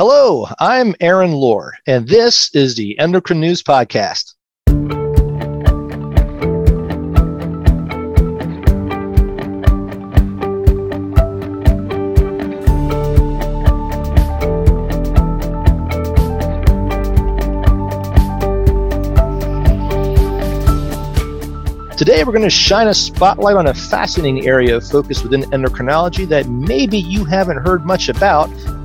Hello, I'm Aaron Lohr, and this is the Endocrine News Podcast. Today, we're going to shine a spotlight on a fascinating area of focus within endocrinology that maybe you haven't heard much about,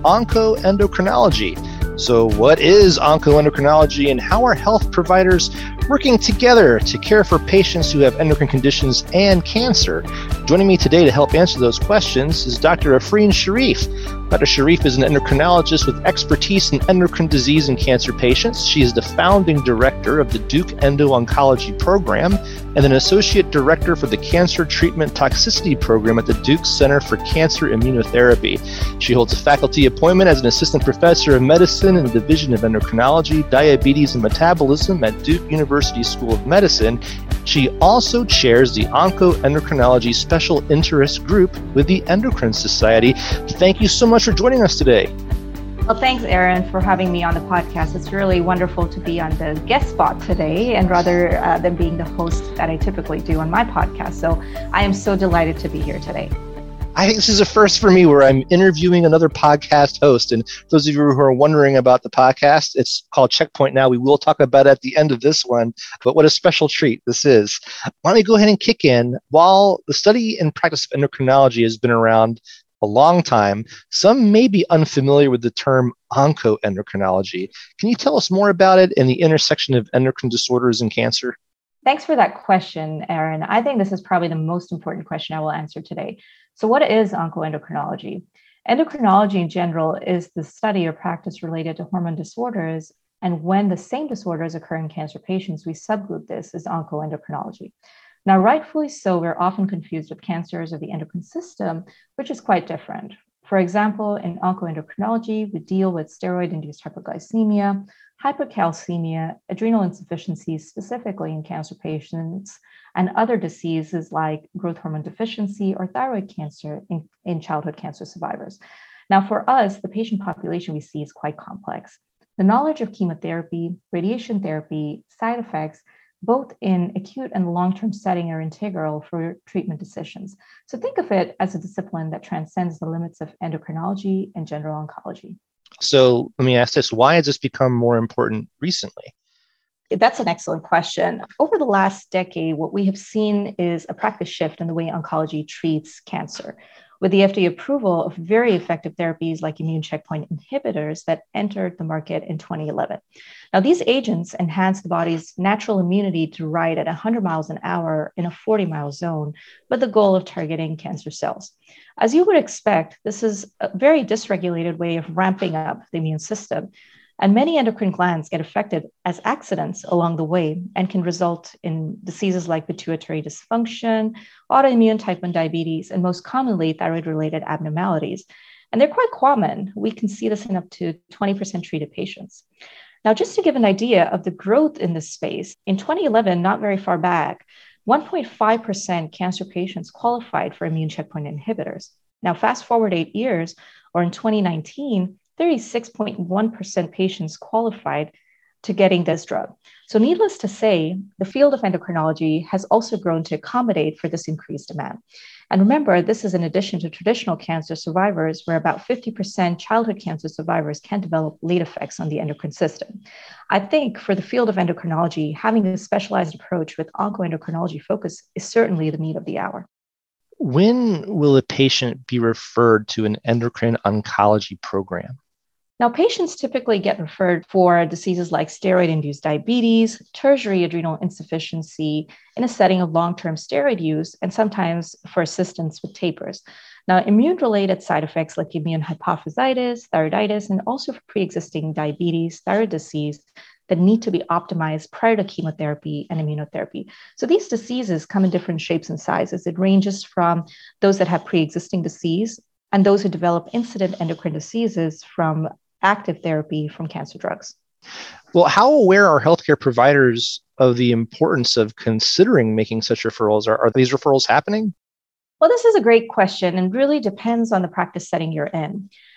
oncoendocrinology. So what is oncoendocrinology, and how are health providers working together to care for patients who have endocrine conditions and cancer? Joining me today to help answer those questions is Dr. Afreen Sharif. Dr. Sharif is an endocrinologist with expertise in endocrine disease and cancer patients. She is the founding director of the Duke Endo-Oncology Program and an associate director for the Cancer Treatment Toxicity Program at the Duke Center for Cancer Immunotherapy. She holds a faculty appointment as an assistant professor of medicine in the Division of Endocrinology, Diabetes, and Metabolism at Duke University School of Medicine. She also chairs the Oncoendocrinology Special Interest Group with the Endocrine Society. Thank you so much for joining us today. Well, thanks, Aaron, for having me on the podcast. It's really wonderful to be on the guest spot today, and rather than being the host that I typically do on my podcast. So I am so delighted to be here today. I think this is a first for me where I'm interviewing another podcast host. And for those of you who are wondering about the podcast, it's called Checkpoint Now. We will talk about it at the end of this one, but what a special treat this is. Why don't we go ahead and kick in? While the study and practice of endocrinology has been around a long time, some may be unfamiliar with the term oncoendocrinology. Can you tell us more about it and the intersection of endocrine disorders and cancer? Thanks for that question, Aaron. I think this is probably the most important question I will answer today. So what is oncoendocrinology? Endocrinology in general is the study or practice related to hormone disorders. And when the same disorders occur in cancer patients, we subgroup this as oncoendocrinology. Now, rightfully so, we're often confused with cancers of the endocrine system, which is quite different. For example, in oncoendocrinology, we deal with steroid-induced hypoglycemia, hypercalcemia, adrenal insufficiency, specifically in cancer patients, and other diseases like growth hormone deficiency or thyroid cancer in childhood cancer survivors. Now, for us, the patient population we see is quite complex. The knowledge of chemotherapy, radiation therapy, side effects, both in acute and long-term setting, are integral for treatment decisions. So think of it as a discipline that transcends the limits of endocrinology and general oncology. So let me ask this, why has this become more important recently? That's an excellent question. Over the last decade, what we have seen is a practice shift in the way oncology treats cancer, with the FDA approval of very effective therapies like immune checkpoint inhibitors that entered the market in 2011. Now, these agents enhance the body's natural immunity to ride at 100 miles an hour in a 40-mile zone, with the goal of targeting cancer cells. As you would expect, this is a very dysregulated way of ramping up the immune system. And many endocrine glands get affected as accidents along the way and can result in diseases like pituitary dysfunction, autoimmune type 1 diabetes, and most commonly thyroid-related abnormalities. And they're quite common. We can see this in up to 20% treated patients. Now, just to give an idea of the growth in this space, in 2011, not very far back, 1.5% cancer patients qualified for immune checkpoint inhibitors. Now, fast forward 8 years, or in 2019, 36.1% patients qualified to getting this drug. So needless to say, the field of endocrinology has also grown to accommodate for this increased demand. And remember, this is in addition to traditional cancer survivors, where about 50% childhood cancer survivors can develop late effects on the endocrine system. I think for the field of endocrinology, having a specialized approach with oncoendocrinology focus is certainly the need of the hour. When will a patient be referred to an endocrine oncology program? Now, patients typically get referred for diseases like steroid-induced diabetes, tertiary adrenal insufficiency in a setting of long-term steroid use, and sometimes for assistance with tapers. Now, immune-related side effects like immune hypophysitis, thyroiditis, and also for pre-existing diabetes, thyroid disease that need to be optimized prior to chemotherapy and immunotherapy. So these diseases come in different shapes and sizes. It ranges from those that have pre-existing disease and those who develop incident endocrine diseases from active therapy from cancer drugs. Well, how aware are healthcare providers of the importance of considering making such referrals? Are these referrals happening? Well, this is a great question and really depends on the practice setting you're in.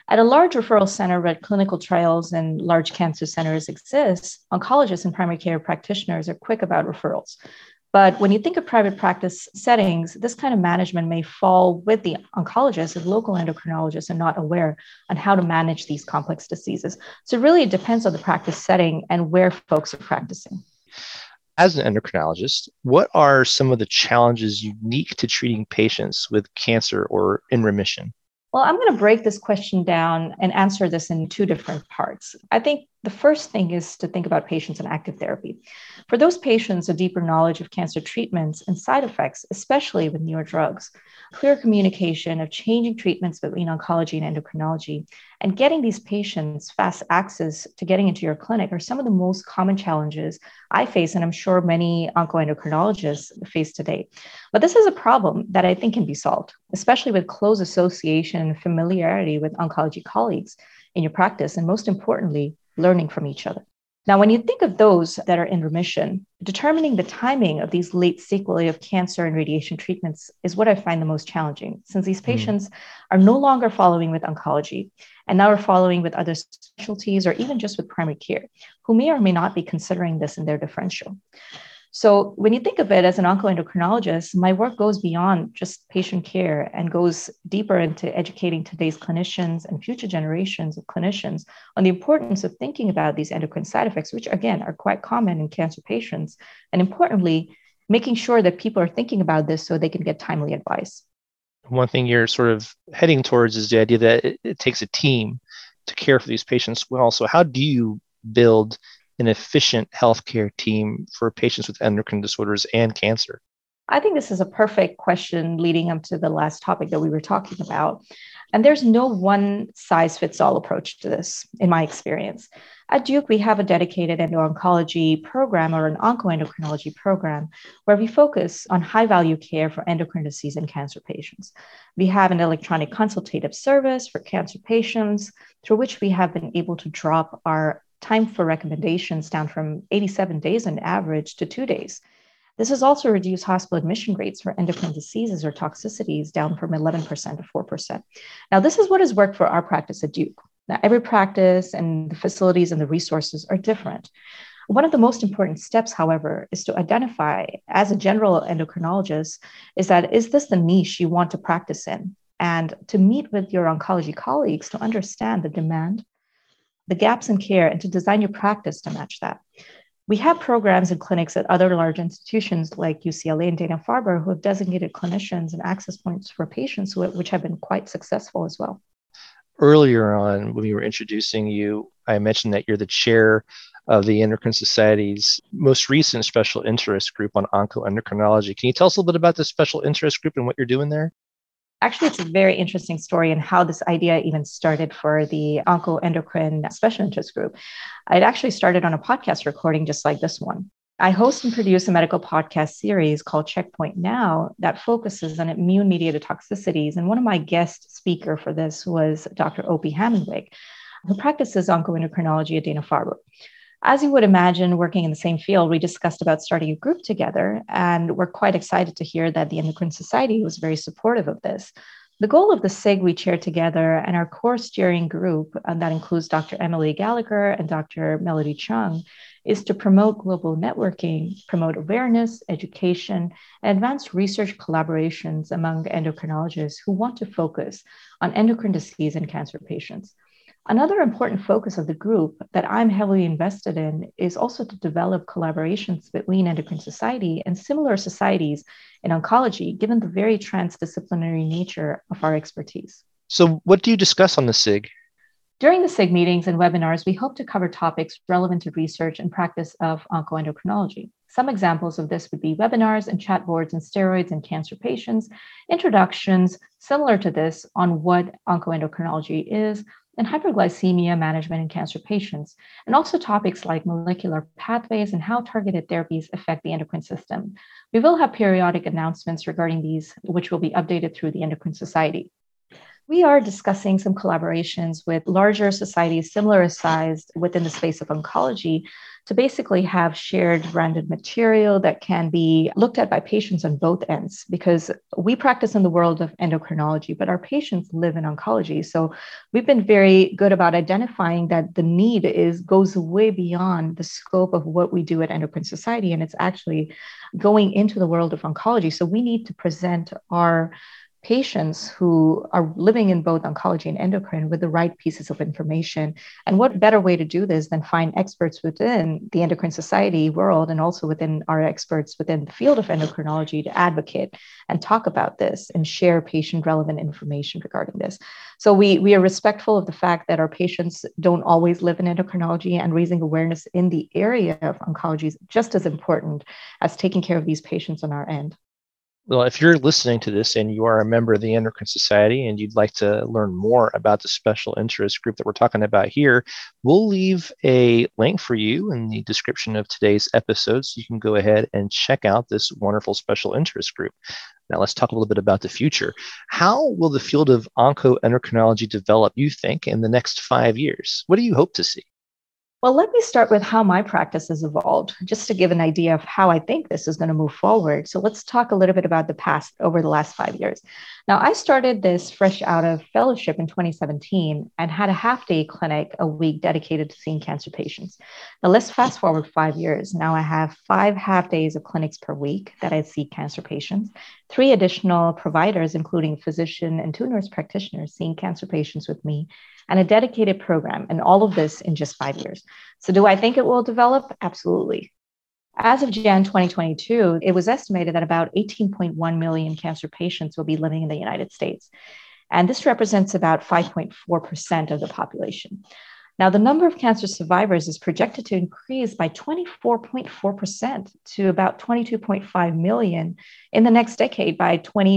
At a large referral center where clinical trials and large cancer centers exist, oncologists and primary care practitioners are quick about referrals. But when you think of private practice settings, this kind of management may fall with the oncologist if local endocrinologists are not aware on how to manage these complex diseases. So really, it depends on the practice setting and where folks are practicing. As an endocrinologist, what are some of the challenges unique to treating patients with cancer or in remission? Well, I'm going to break this question down and answer this in two different parts. I think the first thing is to think about patients in active therapy. For those patients, a deeper knowledge of cancer treatments and side effects, especially with newer drugs, clear communication of changing treatments between oncology and endocrinology, and getting these patients fast access to getting into your clinic are some of the most common challenges I face, and I'm sure many oncoendocrinologists face today. But this is a problem that I think can be solved, especially with close association and familiarity with oncology colleagues in your practice, and most importantly, learning from each other. Now, when you think of those that are in remission, determining the timing of these late sequelae of cancer and radiation treatments is what I find the most challenging, since these patients are no longer following with oncology and now are following with other specialties or even just with primary care, who may or may not be considering this in their differential. So when you think of it as an oncoendocrinologist, my work goes beyond just patient care and goes deeper into educating today's clinicians and future generations of clinicians on the importance of thinking about these endocrine side effects, which again are quite common in cancer patients. And importantly, making sure that people are thinking about this so they can get timely advice. One thing you're sort of heading towards is the idea that it takes a team to care for these patients well. So how do you build an efficient healthcare team for patients with endocrine disorders and cancer? I think this is a perfect question leading up to the last topic that we were talking about. And there's no one size fits all approach to this, in my experience. At Duke, we have a dedicated endo-oncology program or an oncoendocrinology program where we focus on high value care for endocrine disease and cancer patients. We have an electronic consultative service for cancer patients through which we have been able to drop our time for recommendations down from 87 days on average to 2 days. This has also reduced hospital admission rates for endocrine diseases or toxicities down from 11% to 4%. Now, this is what has worked for our practice at Duke. Now, every practice and the facilities and the resources are different. One of the most important steps, however, is to identify as a general endocrinologist is this the niche you want to practice in? And to meet with your oncology colleagues to understand the demand, the gaps in care, and to design your practice to match that. We have programs and clinics at other large institutions like UCLA and Dana-Farber who have designated clinicians and access points for patients which have been quite successful as well. Earlier on, when we were introducing you, I mentioned that you're the chair of the Endocrine Society's most recent special interest group on oncoendocrinology. Can you tell us a little bit about this special interest group and what you're doing there? Actually, it's a very interesting story and how this idea even started for the oncoendocrine special interest group. It actually started on a podcast recording just like this one. I host and produce a medical podcast series called Checkpoint Now that focuses on immune-mediated toxicities. And one of my guest speakers for this was Dr. Opie Hammenweg, who practices oncoendocrinology at Dana-Farber. As you would imagine, working in the same field, we discussed about starting a group together, and we're quite excited to hear that the Endocrine Society was very supportive of this. The goal of the SIG we chair together and our core steering group, and that includes Dr. Emily Gallagher and Dr. Melody Chung, is to promote global networking, promote awareness, education, and advance research collaborations among endocrinologists who want to focus on endocrine disease and cancer patients. Another important focus of the group that I'm heavily invested in is also to develop collaborations between Endocrine Society and similar societies in oncology, given the very transdisciplinary nature of our expertise. So what do you discuss on the SIG? During the SIG meetings and webinars, we hope to cover topics relevant to research and practice of oncoendocrinology. Some examples of this would be webinars and chat boards on steroids in cancer patients, introductions similar to this on what oncoendocrinology is, and hyperglycemia management in cancer patients, and also topics like molecular pathways and how targeted therapies affect the endocrine system. We will have periodic announcements regarding these, which will be updated through the Endocrine Society. We are discussing some collaborations with larger societies similar sized within the space of oncology to basically have shared branded material that can be looked at by patients on both ends, because we practice in the world of endocrinology, but our patients live in oncology. So we've been very good about identifying that the need goes way beyond the scope of what we do at Endocrine Society, and it's actually going into the world of oncology. So we need to present our patients who are living in both oncology and endocrine with the right pieces of information. And what better way to do this than find experts within the Endocrine Society world and also within our experts within the field of endocrinology to advocate and talk about this and share patient relevant information regarding this. So we are respectful of the fact that our patients don't always live in endocrinology, and raising awareness in the area of oncology is just as important as taking care of these patients on our end. Well, if you're listening to this and you are a member of the Endocrine Society and you'd like to learn more about the special interest group that we're talking about here, we'll leave a link for you in the description of today's episode so you can go ahead and check out this wonderful special interest group. Now, let's talk a little bit about the future. How will the field of oncoendocrinology develop, you think, in the next 5 years? What do you hope to see? Well, let me start with how my practice has evolved, just to give an idea of how I think this is going to move forward. So let's talk a little bit about the past over the last 5 years. Now, I started this fresh out of fellowship in 2017 and had a half-day clinic a week dedicated to seeing cancer patients. Now, let's fast forward 5 years. Now I have 5 half days of clinics per week that I see cancer patients, 3 additional providers, including a physician and 2 nurse practitioners seeing cancer patients with me, and a dedicated program, and all of this in just 5 years. So do I think it will develop? Absolutely. As of Jan 2022, it was estimated that about 18.1 million cancer patients will be living in the United States. And this represents about 5.4% of the population. Now, the number of cancer survivors is projected to increase by 24.4% to about 22.5 million in the next decade by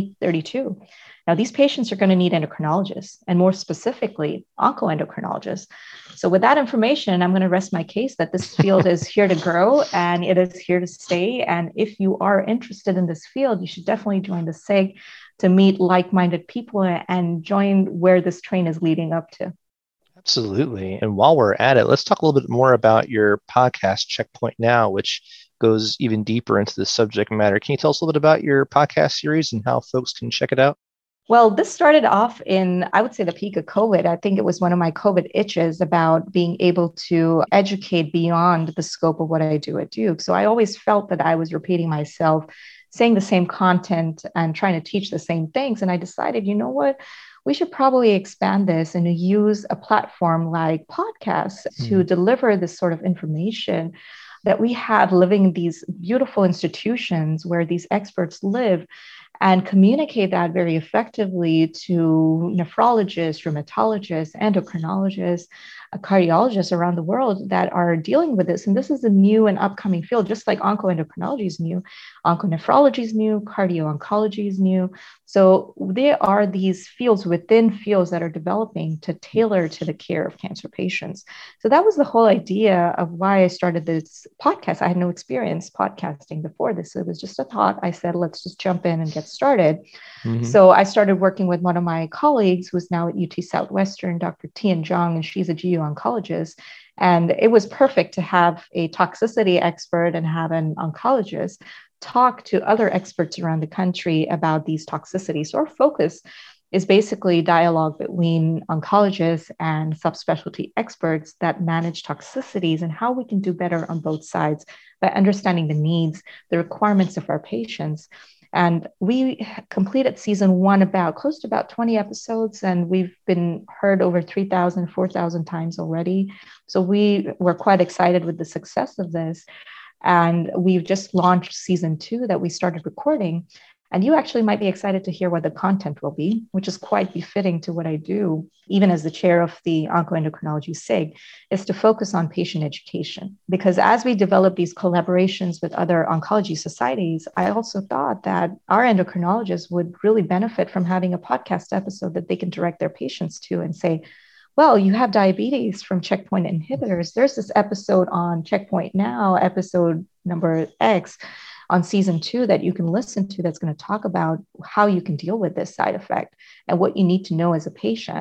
2032. Now, these patients are going to need endocrinologists, and more specifically, oncoendocrinologists. So with that information, I'm going to rest my case that this field is here to grow and it is here to stay. And if you are interested in this field, you should definitely join the SIG to meet like-minded people and join where this train is leading up to. Absolutely. And while we're at it, let's talk a little bit more about your podcast, Checkpoint Now, which goes even deeper into the subject matter. Can you tell us a little bit about your podcast series and how folks can check it out? Well, this started off in, I would say, the peak of COVID. I think it was one of my COVID itches about being able to educate beyond the scope of what I do at Duke. So I always felt that I was repeating myself, saying the same content and trying to teach the same things. And I decided, you know what? We should probably expand this and use a platform like podcasts to deliver this sort of information that we have living in these beautiful institutions where these experts live, and communicate that very effectively to nephrologists, rheumatologists, endocrinologists, cardiologists around the world that are dealing with this. And this is a new and upcoming field, just like oncoendocrinology is new, onconephrology is new, cardio-oncology is new. So there are these fields within fields that are developing to tailor to the care of cancer patients. So that was the whole idea of why I started this podcast. I had no experience podcasting before this. It was just a thought. I said, let's just jump in and get started. So I started working with one of my colleagues who's now at UT Southwestern, Dr. Tian Zhang, and she's a GU-oncologist. And it was perfect to have a toxicity expert and have an oncologist talk to other experts around the country about these toxicities. So our focus is basically dialogue between oncologists and subspecialty experts that manage toxicities and how we can do better on both sides by understanding the needs, the requirements of our patients. And we completed season 1 about close to about 20 episodes, and we've been heard over 3,000, 4,000 times already. So we were quite excited with the success of this. And we've just launched season 2 that we started recording. And you actually might be excited to hear what the content will be, which is quite befitting to what I do, even as the chair of the oncoendocrinology SIG, is to focus on patient education. Because as we develop these collaborations with other oncology societies, I also thought that our endocrinologists would really benefit from having a podcast episode that they can direct their patients to and say, well, you have diabetes from checkpoint inhibitors. There's this episode on Checkpoint Now, episode number X, on season 2 that you can listen to that's going to talk about how you can deal with this side effect and what you need to know as a patient.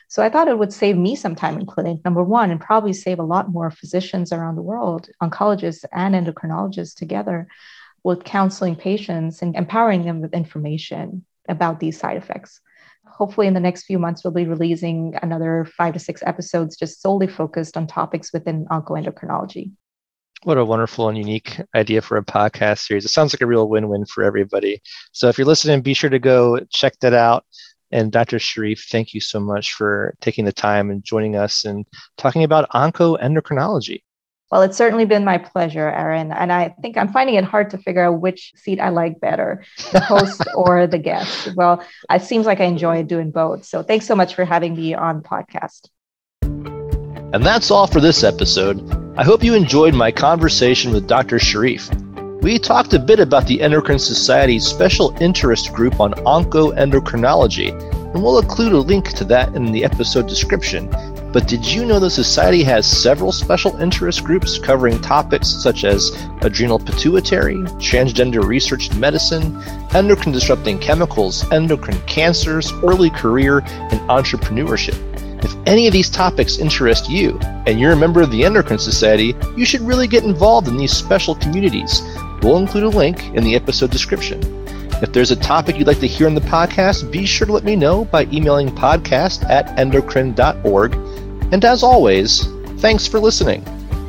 So I thought it would save me some time in clinic, number one, and probably save a lot more physicians around the world, oncologists and endocrinologists together, with counseling patients and empowering them with information about these side effects. Hopefully in the next few months, we'll be releasing another 5 to 6 episodes just solely focused on topics within oncoendocrinology. What a wonderful and unique idea for a podcast series. It sounds like a real win-win for everybody. So if you're listening, be sure to go check that out. And Dr. Sharif, thank you so much for taking the time and joining us and talking about oncoendocrinology. Well, it's certainly been my pleasure, Aaron. And I think I'm finding it hard to figure out which seat I like better, the host or the guest. Well, it seems like I enjoy doing both. So thanks so much for having me on the podcast. And that's all for this episode. I hope you enjoyed my conversation with Dr. Sharif. We talked a bit about the Endocrine Society's special interest group on oncoendocrinology, and we'll include a link to that in the episode description. But did you know the Society has several special interest groups covering topics such as adrenal pituitary, transgender research in medicine, endocrine disrupting chemicals, endocrine cancers, early career, and entrepreneurship? If any of these topics interest you, and you're a member of the Endocrine Society, you should really get involved in these special communities. We'll include a link in the episode description. If there's a topic you'd like to hear on the podcast, be sure to let me know by emailing podcast@endocrine.org. And as always, thanks for listening.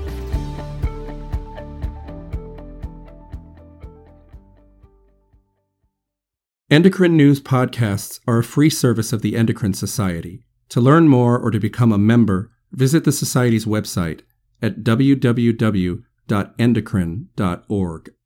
Endocrine News podcasts are a free service of the Endocrine Society. To learn more or to become a member, visit the Society's website at www.endocrine.org.